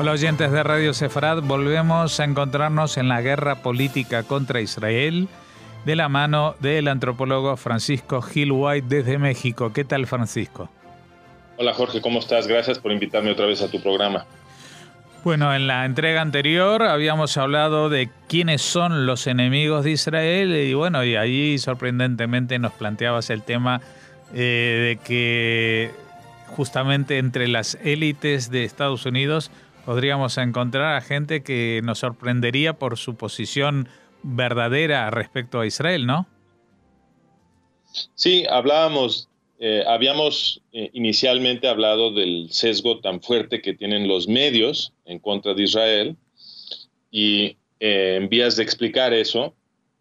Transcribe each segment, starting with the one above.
Hola oyentes de Radio Sefarad, volvemos a encontrarnos en la guerra política contra Israel de la mano del antropólogo Francisco Gil White desde México. ¿Qué tal, Francisco? Hola Jorge, ¿cómo estás? Gracias por invitarme otra vez a tu programa. Bueno, en la entrega anterior habíamos hablado de quiénes son los enemigos de Israel y allí sorprendentemente nos planteabas el tema de que justamente entre las élites de Estados Unidos podríamos encontrar a gente que nos sorprendería por su posición verdadera respecto a Israel, ¿no? Sí, habíamos inicialmente hablado del sesgo tan fuerte que tienen los medios en contra de Israel y en vías de explicar eso,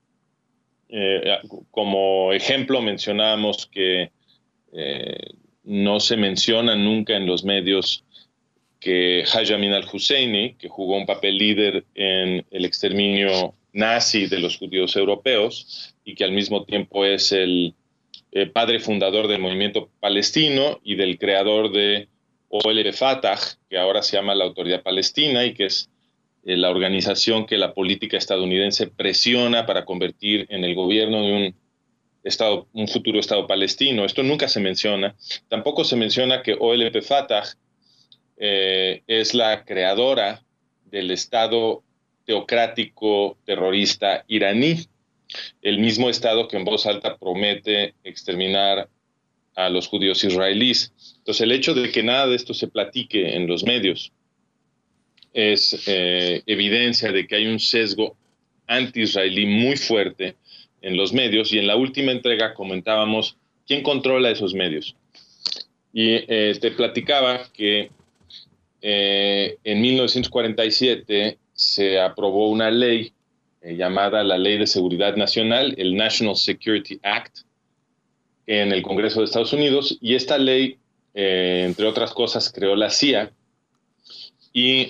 como ejemplo mencionábamos que no se menciona nunca en los medios que Haj Amin al-Husseini, que jugó un papel líder en el exterminio nazi de los judíos europeos y que al mismo tiempo es el padre fundador del movimiento palestino y del creador de OLP Fatah, que ahora se llama la Autoridad Palestina y que es la organización que la política estadounidense presiona para convertir en el gobierno de un futuro Estado palestino. Esto nunca se menciona. Tampoco se menciona que OLP Fatah es la creadora del Estado teocrático terrorista iraní, el mismo Estado que en voz alta promete exterminar a los judíos israelíes. Entonces, el hecho de que nada de esto se platique en los medios es evidencia de que hay un sesgo anti-israelí muy fuerte en los medios, y en la última entrega comentábamos quién controla esos medios. Y te platicaba que en 1947 se aprobó una ley llamada la Ley de Seguridad Nacional, el National Security Act, en el Congreso de Estados Unidos, y esta ley, entre otras cosas, creó la CIA y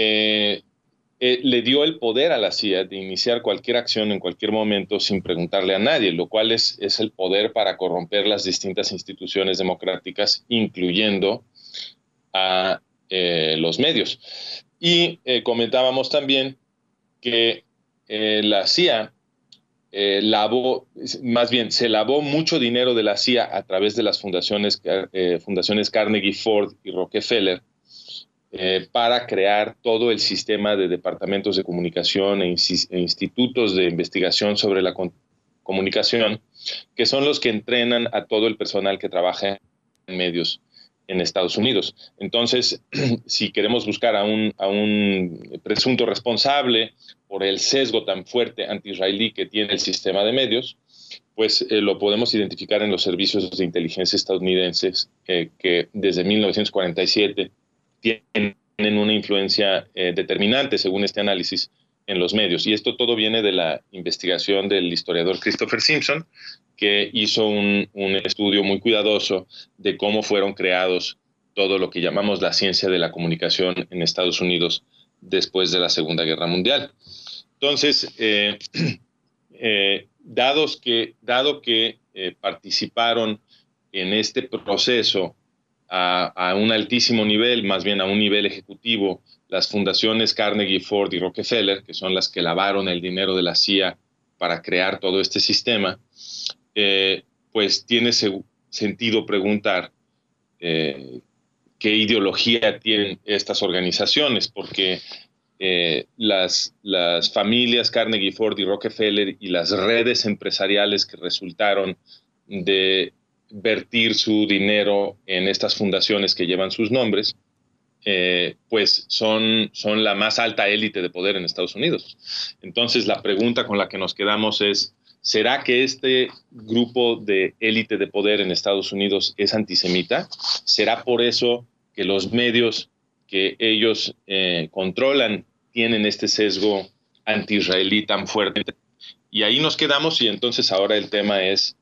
le dio el poder a la CIA de iniciar cualquier acción en cualquier momento sin preguntarle a nadie, lo cual es el poder para corromper las distintas instituciones democráticas, incluyendo a los medios. Y comentábamos también que la CIA se lavó mucho dinero de la CIA a través de las fundaciones Carnegie Ford y Rockefeller para crear todo el sistema de departamentos de comunicación e institutos de investigación sobre la comunicación, que son los que entrenan a todo el personal que trabaja en medios en Estados Unidos. Entonces, si queremos buscar a un presunto responsable por el sesgo tan fuerte anti-israelí que tiene el sistema de medios, pues lo podemos identificar en los servicios de inteligencia estadounidenses que desde 1947 tienen una influencia determinante, según este análisis, en los medios. Y esto todo viene de la investigación del historiador Christopher Simpson, que hizo un estudio muy cuidadoso de cómo fueron creados todo lo que llamamos la ciencia de la comunicación en Estados Unidos después de la Segunda Guerra Mundial. Entonces, dado que participaron en este proceso a un altísimo nivel, más bien a un nivel ejecutivo, las fundaciones Carnegie, Ford y Rockefeller, que son las que lavaron el dinero de la CIA para crear todo este sistema, pues tiene sentido preguntar qué ideología tienen estas organizaciones, porque las familias Carnegie, Ford y Rockefeller y las redes empresariales que resultaron de vertir su dinero en estas fundaciones que llevan sus nombres, pues son la más alta élite de poder en Estados Unidos. Entonces, la pregunta con la que nos quedamos es, ¿será que este grupo de élite de poder en Estados Unidos es antisemita? ¿Será por eso que los medios que ellos controlan tienen este sesgo anti-israelí tan fuerte? Y ahí nos quedamos, y entonces ahora el tema es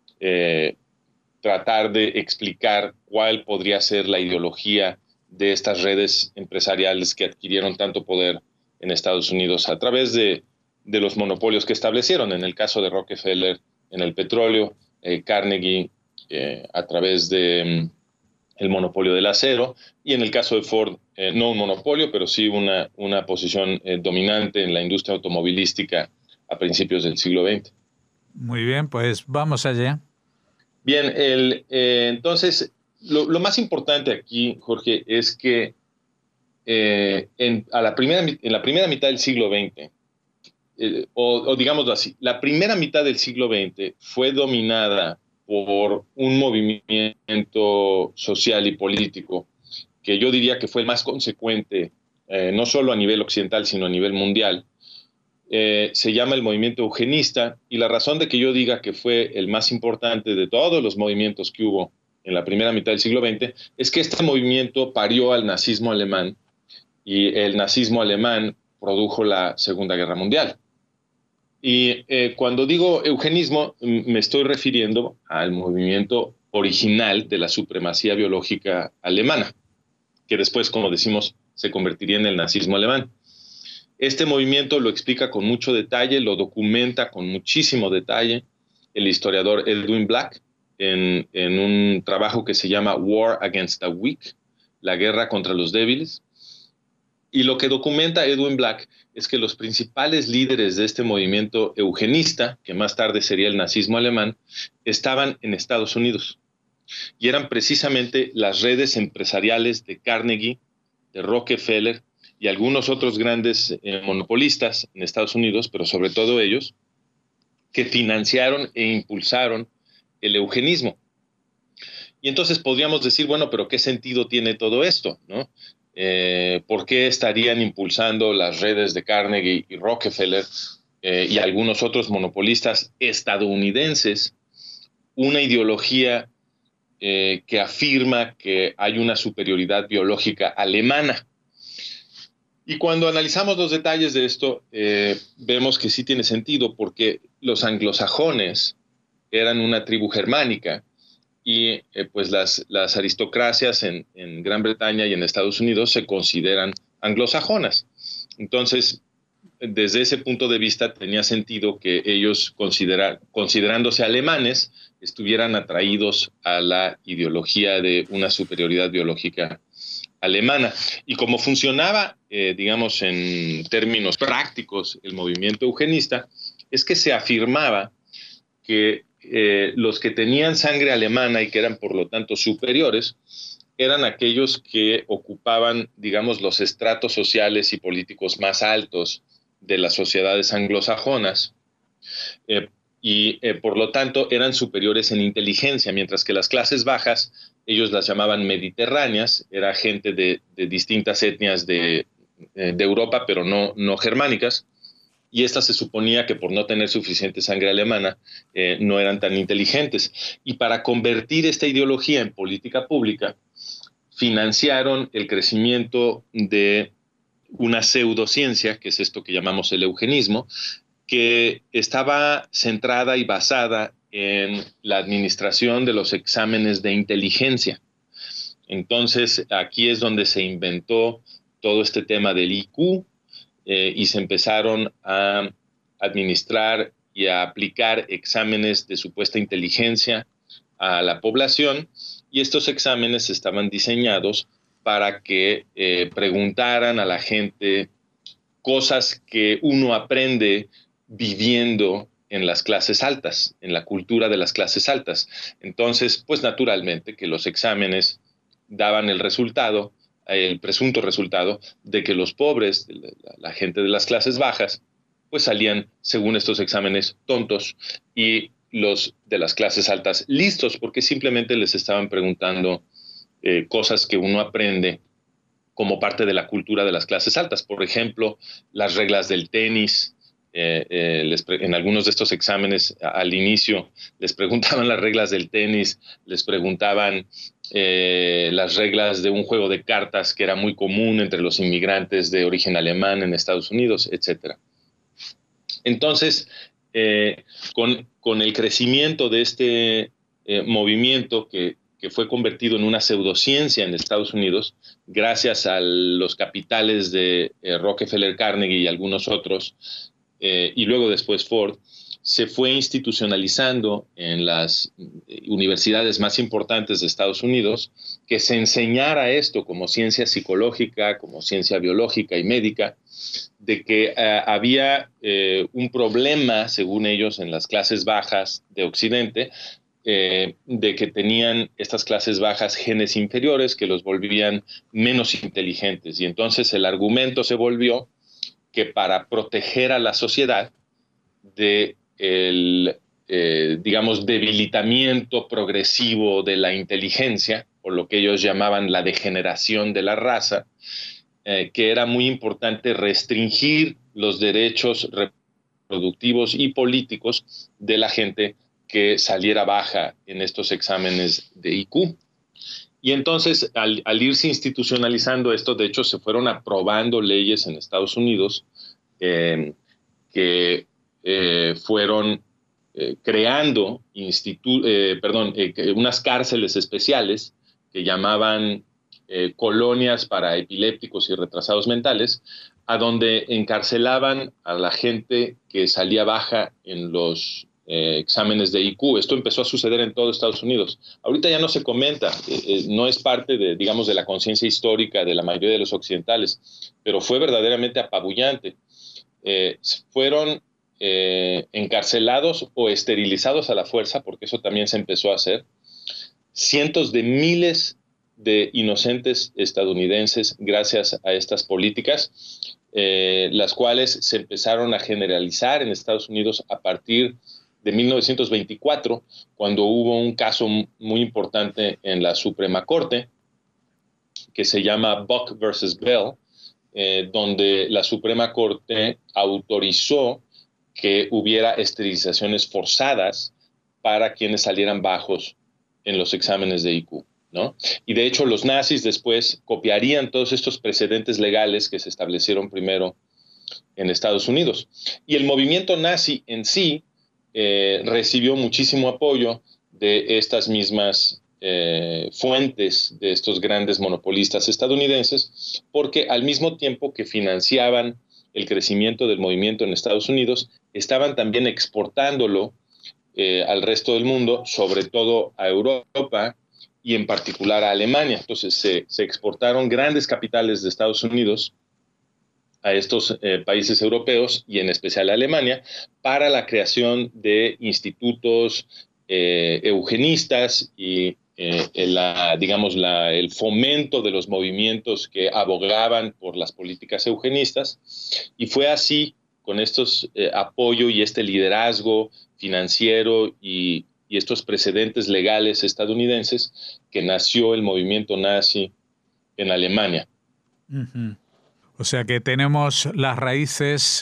tratar de explicar cuál podría ser la ideología de estas redes empresariales que adquirieron tanto poder en Estados Unidos a través de los monopolios que establecieron, en el caso de Rockefeller en el petróleo, Carnegie a través de el monopolio del acero, y en el caso de Ford, no un monopolio, pero sí una posición dominante en la industria automovilística a principios del siglo XX. Muy bien, pues vamos allá. Bien, entonces, lo más importante aquí, Jorge, es que en la primera mitad del siglo XX, o digámoslo así, la primera mitad del siglo XX fue dominada por un movimiento social y político que yo diría que fue el más consecuente, no solo a nivel occidental, sino a nivel mundial. Se llama el movimiento eugenista, y la razón de que yo diga que fue el más importante de todos los movimientos que hubo en la primera mitad del siglo XX es que este movimiento parió al nazismo alemán, y el nazismo alemán produjo la Segunda Guerra Mundial. Y cuando digo eugenismo, me estoy refiriendo al movimiento original de la supremacía biológica alemana, que después, como decimos, se convertiría en el nazismo alemán. Este movimiento lo explica con mucho detalle, lo documenta con muchísimo detalle el historiador Edwin Black en un trabajo que se llama War Against the Weak, la guerra contra los débiles. Y lo que documenta Edwin Black es que los principales líderes de este movimiento eugenista, que más tarde sería el nazismo alemán, estaban en Estados Unidos. Y eran precisamente las redes empresariales de Carnegie, de Rockefeller y algunos otros grandes monopolistas en Estados Unidos, pero sobre todo ellos, que financiaron e impulsaron el eugenismo. Y entonces podríamos decir, bueno, pero ¿qué sentido tiene todo esto, no? ¿Por qué estarían impulsando las redes de Carnegie y Rockefeller y algunos otros monopolistas estadounidenses una ideología que afirma que hay una superioridad biológica alemana? Y cuando analizamos los detalles de esto, vemos que sí tiene sentido, porque los anglosajones eran una tribu germánica, y pues las aristocracias en Gran Bretaña y en Estados Unidos se consideran anglosajonas. Entonces, desde ese punto de vista, tenía sentido que ellos, considerándose alemanes, estuvieran atraídos a la ideología de una superioridad biológica alemana. Y como funcionaba, digamos, en términos prácticos, el movimiento eugenista, es que se afirmaba que los que tenían sangre alemana y que eran por lo tanto superiores eran aquellos que ocupaban, digamos, los estratos sociales y políticos más altos de las sociedades anglosajonas, y por lo tanto eran superiores en inteligencia, mientras que las clases bajas, ellos las llamaban mediterráneas, era gente de distintas etnias de Europa, pero no germánicas, y estas se suponía que por no tener suficiente sangre alemana no eran tan inteligentes. Y para convertir esta ideología en política pública, financiaron el crecimiento de una pseudociencia, que es esto que llamamos el eugenismo, que estaba centrada y basada en la administración de los exámenes de inteligencia. Entonces, aquí es donde se inventó todo este tema del IQ, y se empezaron a administrar y a aplicar exámenes de supuesta inteligencia a la población, y estos exámenes estaban diseñados para que preguntaran a la gente cosas que uno aprende viviendo en las clases altas, en la cultura de las clases altas. Entonces, pues naturalmente que los exámenes daban el presunto resultado de que los pobres, la gente de las clases bajas, pues salían, según estos exámenes, tontos, y los de las clases altas listos, porque simplemente les estaban preguntando cosas que uno aprende como parte de la cultura de las clases altas. Por ejemplo, las reglas del tenis. En algunos de estos exámenes al inicio les preguntaban las reglas del tenis, les preguntaban las reglas de un juego de cartas que era muy común entre los inmigrantes de origen alemán en Estados Unidos, etc. Entonces, con el crecimiento de este movimiento que fue convertido en una pseudociencia en Estados Unidos, gracias a los capitales de Rockefeller, Carnegie y algunos otros, y luego después Ford, se fue institucionalizando en las universidades más importantes de Estados Unidos, que se enseñara esto como ciencia psicológica, como ciencia biológica y médica, de que había un problema, según ellos, en las clases bajas de Occidente, de que tenían estas clases bajas genes inferiores que los volvían menos inteligentes. Y entonces el argumento se volvió que para proteger a la sociedad de digamos, debilitamiento progresivo de la inteligencia, o lo que ellos llamaban la degeneración de la raza, que era muy importante restringir los derechos reproductivos y políticos de la gente que saliera baja en estos exámenes de IQ. Y entonces, al irse institucionalizando esto, de hecho, se fueron aprobando leyes en Estados Unidos que fueron creando unas cárceles especiales que llamaban colonias para epilépticos y retrasados mentales, a donde encarcelaban a la gente que salía baja en los exámenes de IQ. Esto empezó a suceder en todo Estados Unidos. Ahorita ya no se comenta, no es parte de, digamos, de la conciencia histórica de la mayoría de los occidentales, pero fue verdaderamente apabullante. Fueron encarcelados o esterilizados a la fuerza, porque eso también se empezó a hacer, cientos de miles de inocentes estadounidenses gracias a estas políticas, las cuales se empezaron a generalizar en Estados Unidos a partir de 1924, cuando hubo un caso muy importante en la Suprema Corte, que se llama Buck versus Bell, donde la Suprema Corte autorizó que hubiera esterilizaciones forzadas para quienes salieran bajos en los exámenes de IQ, ¿no? Y de hecho los nazis después copiarían todos estos precedentes legales que se establecieron primero en Estados Unidos. Y el movimiento nazi en sí recibió muchísimo apoyo de estas mismas fuentes de estos grandes monopolistas estadounidenses, porque al mismo tiempo que financiaban el crecimiento del movimiento en Estados Unidos, estaban también exportándolo al resto del mundo, sobre todo a Europa y en particular a Alemania. Entonces se exportaron grandes capitales de Estados Unidos a estos países europeos y en especial a Alemania para la creación de institutos eugenistas y el fomento de los movimientos que abogaban por las políticas eugenistas. Y fue así, con estos apoyo y este liderazgo financiero y estos precedentes legales estadounidenses, que nació el movimiento nazi en Alemania. Uh-huh. O sea que tenemos las raíces,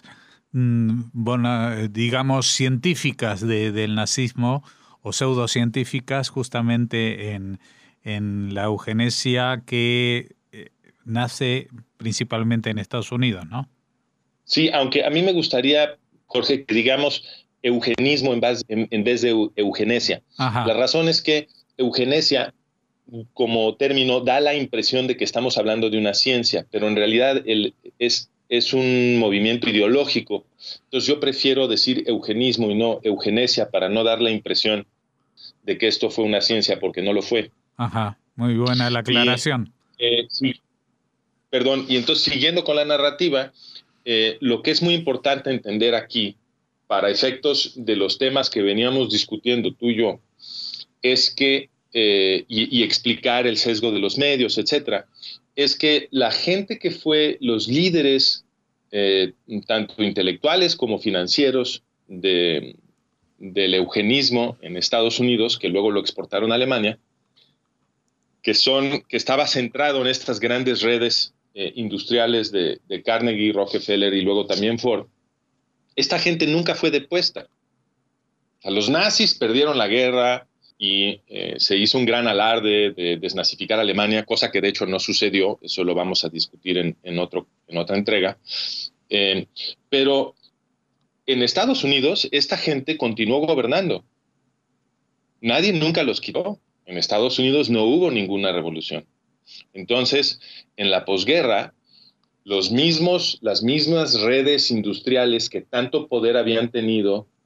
digamos, científicas del nazismo, o pseudocientíficas, justamente en la eugenesia que nace principalmente en Estados Unidos, ¿no? Sí, aunque a mí me gustaría, Jorge, que digamos eugenismo en vez de eugenesia. Ajá. La razón es que eugenesia, como término, da la impresión de que estamos hablando de una ciencia, pero en realidad es un movimiento ideológico. Entonces yo prefiero decir eugenismo y no eugenesia para no dar la impresión de que esto fue una ciencia, porque no lo fue. Ajá, muy buena la aclaración. Sí. Perdón, y entonces siguiendo con la narrativa, lo que es muy importante entender aquí, para efectos de los temas que veníamos discutiendo tú y yo, es que, y explicar el sesgo de los medios, etcétera, es que la gente que fue los líderes, tanto intelectuales como financieros, del eugenismo en Estados Unidos, que luego lo exportaron a Alemania, que estaba centrado en estas grandes redes industriales de Carnegie, Rockefeller y luego también Ford. Esta gente nunca fue depuesta. O sea, los nazis perdieron la guerra y se hizo un gran alarde de desnazificar a Alemania, cosa que de hecho no sucedió. Eso lo vamos a discutir en otra entrega. Pero en Estados Unidos esta gente continuó gobernando. Nadie nunca los quitó. En Estados Unidos no hubo ninguna revolución. Entonces, en la posguerra, las mismas redes industriales que tanto poder habían tenido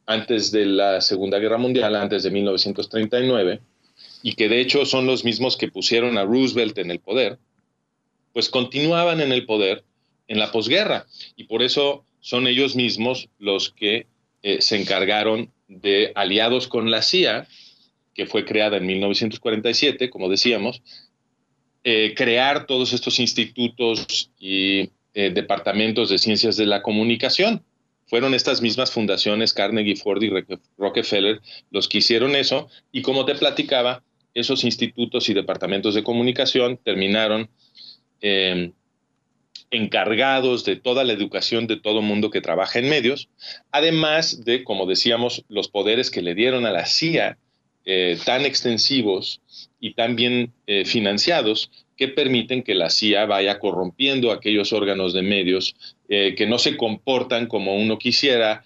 antes de la Segunda Guerra Mundial, antes de 1939, y que de hecho son los mismos que pusieron a Roosevelt en el poder, pues continuaban en el poder en la posguerra, y por eso son ellos mismos los que se encargaron de, aliados con la CIA, que fue creada en 1947, como decíamos, crear todos estos institutos y departamentos de ciencias de la comunicación. Fueron estas mismas fundaciones, Carnegie, Ford y Rockefeller, los que hicieron eso, y como te platicaba, esos institutos y departamentos de comunicación terminaron encargados de toda la educación de todo mundo que trabaja en medios, además de, como decíamos, los poderes que le dieron a la CIA, tan extensivos y tan bien financiados, que permiten que la CIA vaya corrompiendo aquellos órganos de medios que no se comportan como uno quisiera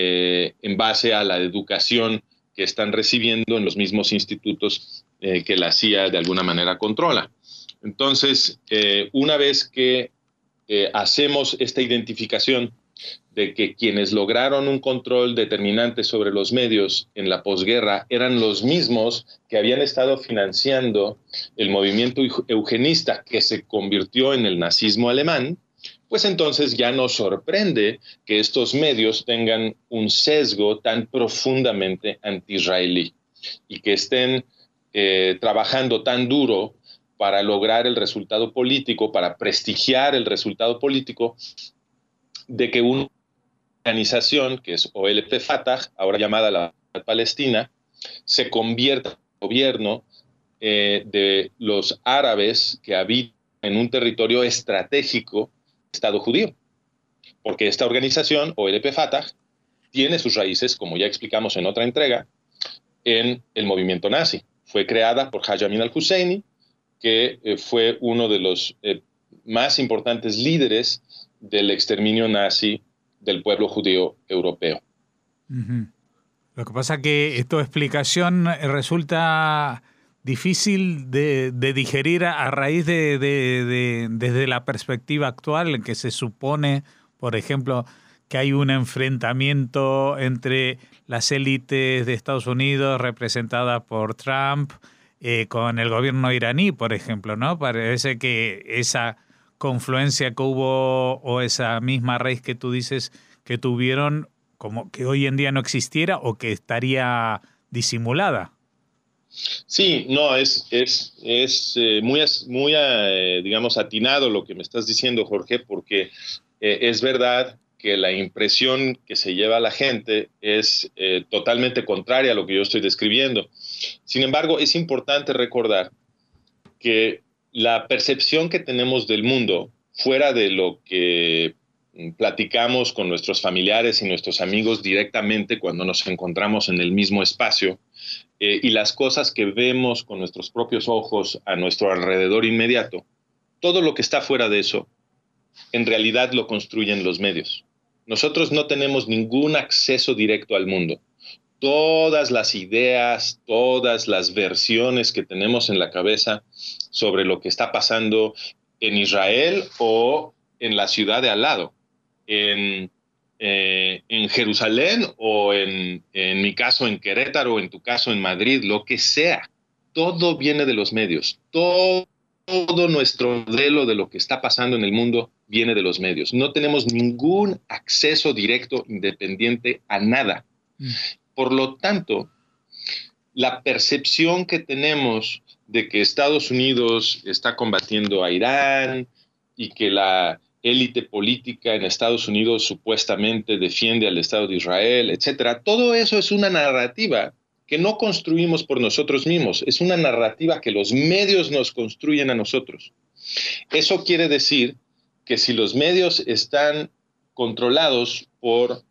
en base a la educación que están recibiendo en los mismos institutos que la CIA de alguna manera controla. Entonces, una vez que hacemos esta identificación de que quienes lograron un control determinante sobre los medios en la posguerra eran los mismos que habían estado financiando el movimiento eugenista que se convirtió en el nazismo alemán, pues entonces ya nos sorprende que estos medios tengan un sesgo tan profundamente anti-israelí y que estén trabajando tan duro para lograr el resultado político, para prestigiar el resultado político de que una organización, que es OLP Fatah, ahora llamada la Palestina, se convierta en gobierno de los árabes que habitan en un territorio estratégico del Estado judío. Porque esta organización, OLP Fatah, tiene sus raíces, como ya explicamos en otra entrega, en el movimiento nazi. Fue creada por Haj Amin al-Husseini, que fue uno de los más importantes líderes del exterminio nazi del pueblo judío europeo. Uh-huh. Lo que pasa es que tu explicación resulta difícil de digerir a raíz desde la perspectiva actual, en que se supone, por ejemplo, que hay un enfrentamiento entre las élites de Estados Unidos representadas por Trump con el gobierno iraní, por ejemplo, ¿no? Parece que esa confluencia que hubo o esa misma raíz que tú dices que tuvieron, como que hoy en día no existiera o que estaría disimulada. Sí, no, es muy digamos, atinado lo que me estás diciendo, Jorge, porque es verdad que la impresión que se lleva a la gente es totalmente contraria a lo que yo estoy describiendo. Sin embargo, es importante recordar que la percepción que tenemos del mundo, fuera de lo que platicamos con nuestros familiares y nuestros amigos directamente cuando nos encontramos en el mismo espacio, y las cosas que vemos con nuestros propios ojos a nuestro alrededor inmediato, todo lo que está fuera de eso, en realidad lo construyen los medios. Nosotros no tenemos ningún acceso directo al mundo. Todas las ideas, todas las versiones que tenemos en la cabeza sobre lo que está pasando en Israel o en la ciudad de al lado, en Jerusalén o en mi caso en Querétaro o en tu caso en Madrid, lo que sea, todo viene de los medios. Todo nuestro modelo de lo que está pasando en el mundo viene de los medios. No tenemos ningún acceso directo, independiente a nada. Por lo tanto, la percepción que tenemos de que Estados Unidos está combatiendo a Irán y que la élite política en Estados Unidos supuestamente defiende al Estado de Israel, etcétera, todo eso es una narrativa que no construimos por nosotros mismos, es una narrativa que los medios nos construyen a nosotros. Eso quiere decir que si los medios están controlados por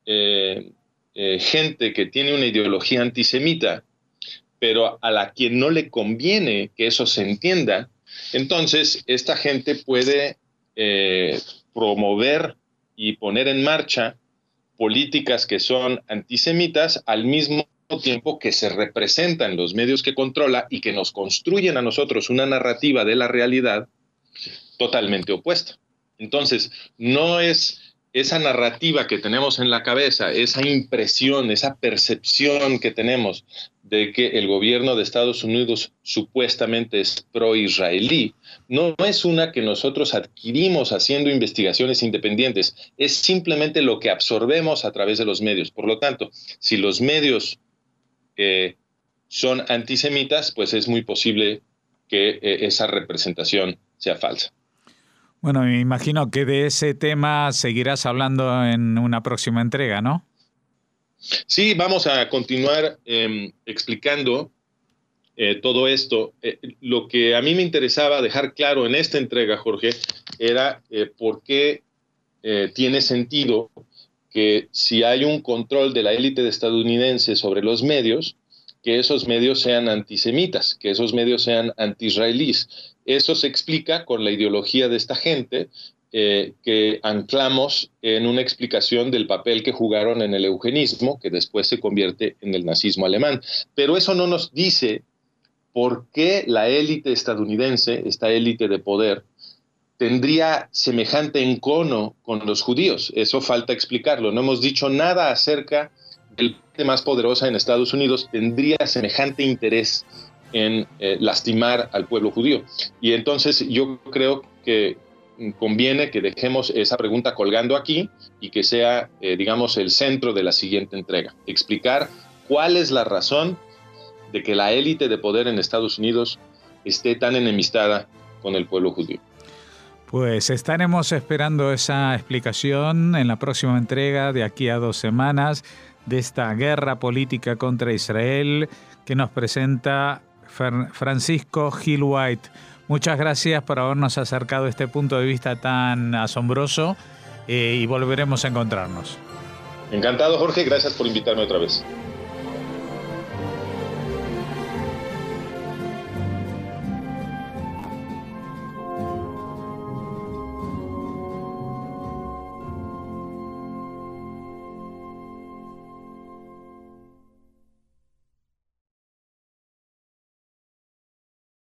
gente que tiene una ideología antisemita, pero a la quien no le conviene que eso se entienda, entonces esta gente puede promover y poner en marcha políticas que son antisemitas al mismo tiempo que se representan los medios que controla y que nos construyen a nosotros una narrativa de la realidad totalmente opuesta. Entonces, no es esa narrativa que tenemos en la cabeza, esa impresión, esa percepción que tenemos de que el gobierno de Estados Unidos supuestamente es pro-israelí, no es una que nosotros adquirimos haciendo investigaciones independientes, es simplemente lo que absorbemos a través de los medios. Por lo tanto, si los medios son antisemitas, pues es muy posible que esa representación sea falsa. Bueno, me imagino que de ese tema seguirás hablando en una próxima entrega, ¿no? Sí, vamos a continuar explicando todo esto. Lo que a mí me interesaba dejar claro en esta entrega, Jorge, era por qué tiene sentido que si hay un control de la élite estadounidense sobre los medios, que esos medios sean antisemitas, que esos medios sean anti-israelíes. Eso se explica con la ideología de esta gente que anclamos en una explicación del papel que jugaron en el eugenismo, que después se convierte en el nazismo alemán. Pero eso no nos dice por qué la élite estadounidense, esta élite de poder, tendría semejante encono con los judíos. Eso falta explicarlo. No hemos dicho nada acerca del parte más poderosa en Estados Unidos tendría semejante interés en lastimar al pueblo judío. Y entonces yo creo que conviene que dejemos esa pregunta colgando aquí y que sea, digamos, el centro de la siguiente entrega. Explicar cuál es la razón de que la élite de poder en Estados Unidos esté tan enemistada con el pueblo judío. Pues estaremos esperando esa explicación en la próxima entrega de aquí a 2 semanas de esta guerra política contra Israel que nos presenta Francisco Gil White. Muchas gracias por habernos acercado a este punto de vista tan asombroso y volveremos a encontrarnos. Encantado, Jorge. Gracias por invitarme otra vez.